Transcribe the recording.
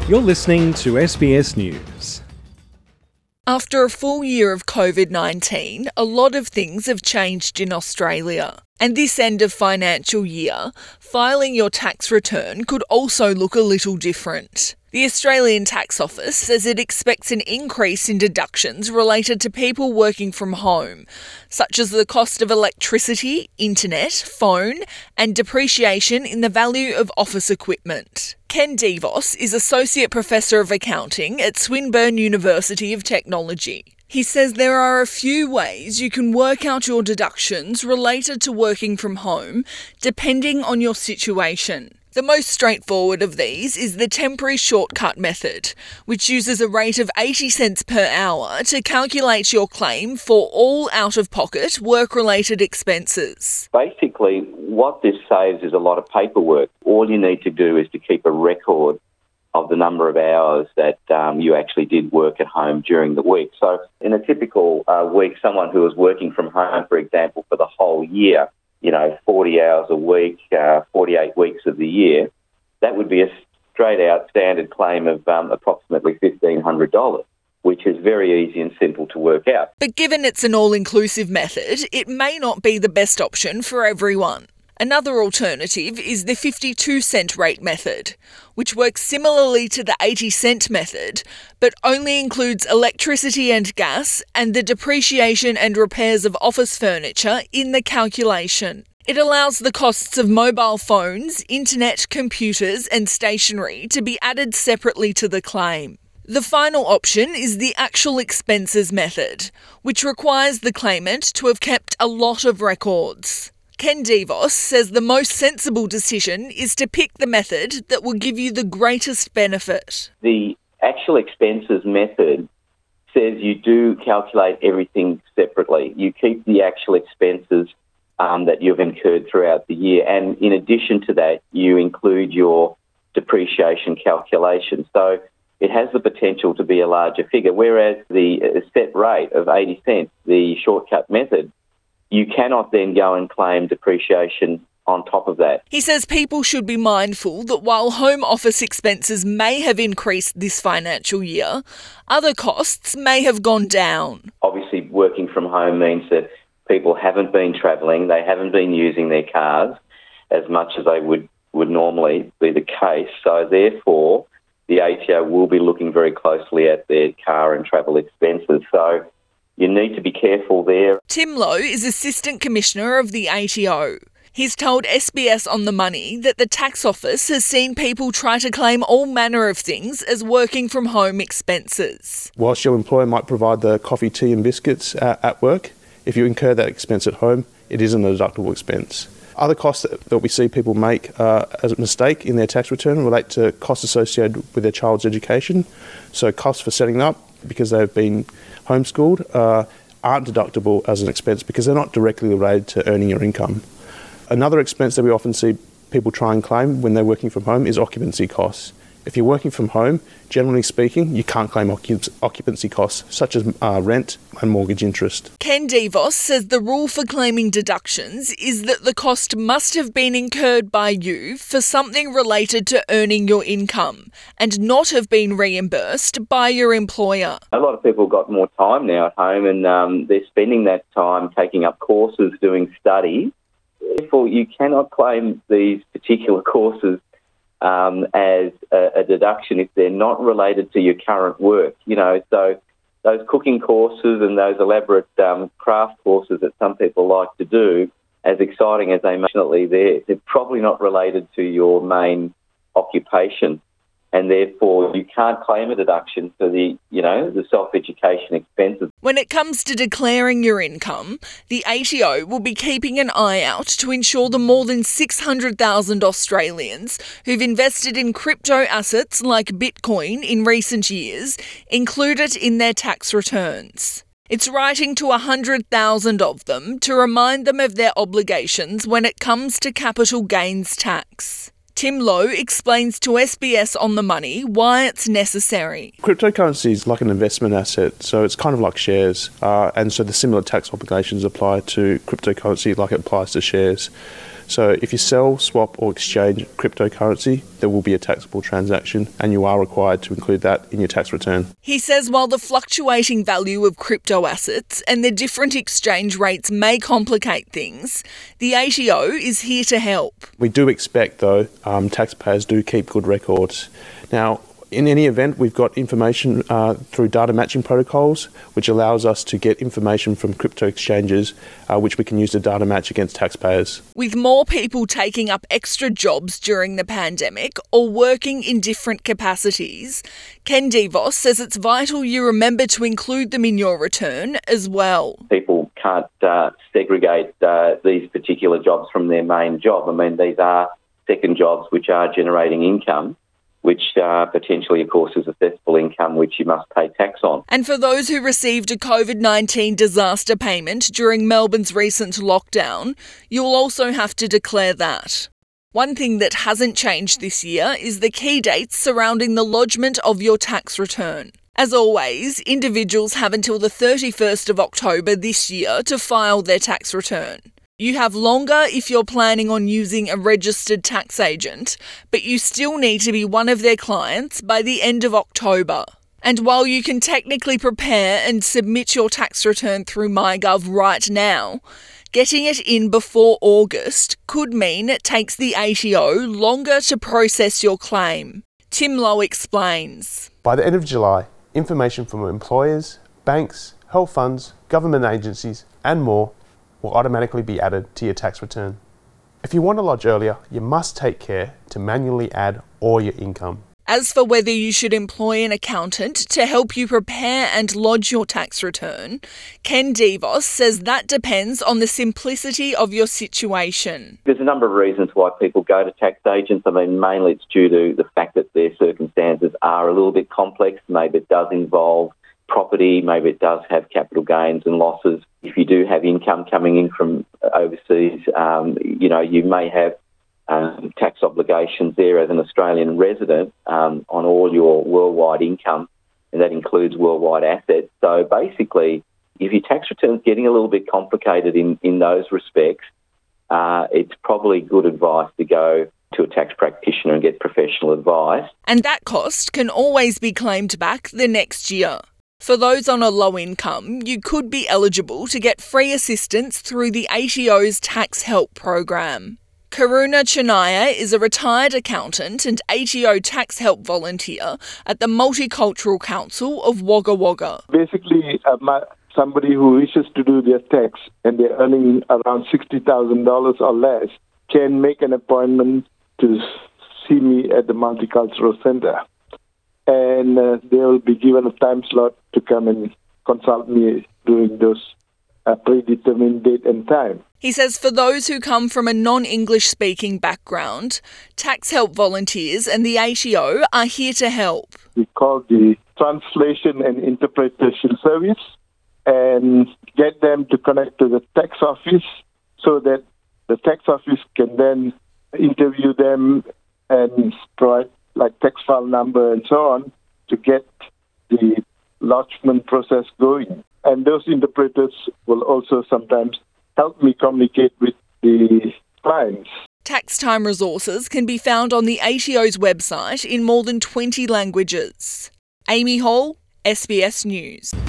You're listening to SBS News. After a full year of COVID-19, a lot of things have changed in Australia. And this end of financial year, filing your tax return could also look a little different. The Australian Tax Office says it expects an increase in deductions related to people working from home, such as the cost of electricity, internet, phone, and depreciation in the value of office equipment. Ken Devos is Associate Professor of Accounting at Swinburne University of Technology. He says there are a few ways you can work out your deductions related to working from home, depending on your situation. The most straightforward of these is the temporary shortcut method, which uses a rate of 80 cents per hour to calculate your claim for all out-of-pocket work-related expenses. Basically, what this saves is a lot of paperwork. All you need to do is to keep a record of the number of hours that you actually did work at home during the week. So in a typical week, someone who was working from home, for example, for the whole year, 40 hours a week, 48 weeks of the year, that would be a straight-out standard claim of approximately $1,500, which is very easy and simple to work out. But given it's an all-inclusive method, it may not be the best option for everyone. Another alternative is the 52-cent rate method, which works similarly to the 80-cent method, but only includes electricity and gas and the depreciation and repairs of office furniture in the calculation. It allows the costs of mobile phones, internet, computers and stationery to be added separately to the claim. The final option is the actual expenses method, which requires the claimant to have kept a lot of records. Ken Devos says the most sensible decision is to pick the method that will give you the greatest benefit. The actual expenses method says you do calculate everything separately. You keep the actual expenses that you've incurred throughout the year, and in addition to that, you include your depreciation calculation. So it has the potential to be a larger figure, whereas the set rate of 80 cents, the shortcut method, you cannot then go and claim depreciation on top of that. He says people should be mindful that while home office expenses may have increased this financial year, other costs may have gone down. Obviously, working from home means that people haven't been travelling, they haven't been using their cars as much as they would normally be the case. So therefore, the ATO will be looking very closely at their car and travel expenses. So you need to be careful there. Tim Lowe is Assistant Commissioner of the ATO. He's told SBS On The Money that the Tax Office has seen people try to claim all manner of things as working from home expenses. Whilst your employer might provide the coffee, tea and biscuits at work, if you incur that expense at home, it isn't a deductible expense. Other costs that we see people make as a mistake in their tax return relate to costs associated with their child's education. So costs for setting up because they've been homeschooled aren't deductible as an expense because they're not directly related to earning your income. Another expense that we often see people try and claim when they're working from home is occupancy costs. If you're working from home, generally speaking, you can't claim occupancy costs such as rent and mortgage interest. Ken Devos says the rule for claiming deductions is that the cost must have been incurred by you for something related to earning your income and not have been reimbursed by your employer. A lot of people have got more time now at home and they're spending that time taking up courses, doing study. Therefore, you cannot claim these particular courses as a deduction if they're not related to your current work. So those cooking courses and those elaborate craft courses that some people like to do, as exciting as they may be, they're probably not related to your main occupation. And therefore, you can't claim a deduction for the self-education expenses. When it comes to declaring your income, the ATO will be keeping an eye out to ensure the more than 600,000 Australians who've invested in crypto assets like Bitcoin in recent years include it in their tax returns. It's writing to 100,000 of them to remind them of their obligations when it comes to capital gains tax. Tim Lowe explains to SBS On The Money why it's necessary. Cryptocurrency is like an investment asset, so it's kind of like shares, and so the similar tax obligations apply to cryptocurrency like it applies to shares. So if you sell, swap or exchange cryptocurrency, there will be a taxable transaction and you are required to include that in your tax return. He says while the fluctuating value of crypto assets and the different exchange rates may complicate things, the ATO is here to help. We do expect, though, taxpayers do keep good records. Now, in any event, we've got information through data matching protocols, which allows us to get information from crypto exchanges, which we can use to data match against taxpayers. With more people taking up extra jobs during the pandemic or working in different capacities, Ken DeVos says it's vital you remember to include them in your return as well. People can't segregate these particular jobs from their main job. I mean, these are second jobs which are generating income, which potentially, of course, is assessable income which you must pay tax on. And for those who received a COVID-19 disaster payment during Melbourne's recent lockdown, you'll also have to declare that. One thing that hasn't changed this year is the key dates surrounding the lodgement of your tax return. As always, individuals have until the 31st of October this year to file their tax return. You have longer if you're planning on using a registered tax agent, but you still need to be one of their clients by the end of October. And while you can technically prepare and submit your tax return through MyGov right now, getting it in before August could mean it takes the ATO longer to process your claim. Tim Lowe explains. By the end of July, information from employers, banks, health funds, government agencies and more will automatically be added to your tax return. If you want to lodge earlier, you must take care to manually add all your income. As for whether you should employ an accountant to help you prepare and lodge your tax return, Ken DeVos says that depends on the simplicity of your situation. There's a number of reasons why people go to tax agents. I mean, mainly it's due to the fact that their circumstances are a little bit complex. Maybe it does involve property, maybe it does have capital gains and losses. If you do have income coming in from overseas, you may have tax obligations there as an Australian resident on all your worldwide income, and that includes worldwide assets. So basically, if your tax return's getting a little bit complicated in those respects, it's probably good advice to go to a tax practitioner and get professional advice. And that cost can always be claimed back the next year. For those on a low income, you could be eligible to get free assistance through the ATO's Tax Help program. Karuna Chennaiah is a retired accountant and ATO Tax Help volunteer at the Multicultural Council of Wagga Wagga. Basically, somebody who wishes to do their tax and they're earning around $60,000 or less can make an appointment to see me at the Multicultural Centre. And they will be given a time slot to come and consult me during those predetermined date and time. He says for those who come from a non-English speaking background, Tax Help volunteers and the ATO are here to help. We call the Translation and Interpretation Service and get them to connect to the tax office so that the tax office can then interview them and provide like tax file number and so on to get the lodgement process going. And those interpreters will also sometimes help me communicate with the clients. Tax time resources can be found on the ATO's website in more than 20 languages. Amy Hall, SBS News.